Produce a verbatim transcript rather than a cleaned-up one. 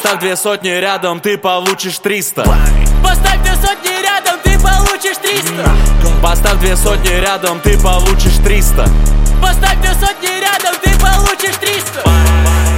Поставь две сотни рядом, ты получишь триста. Поставь две сотни рядом, ты получишь триста. Поставь две сотни рядом, ты получишь триста. Поставь две сотни рядом, ты получишь триста.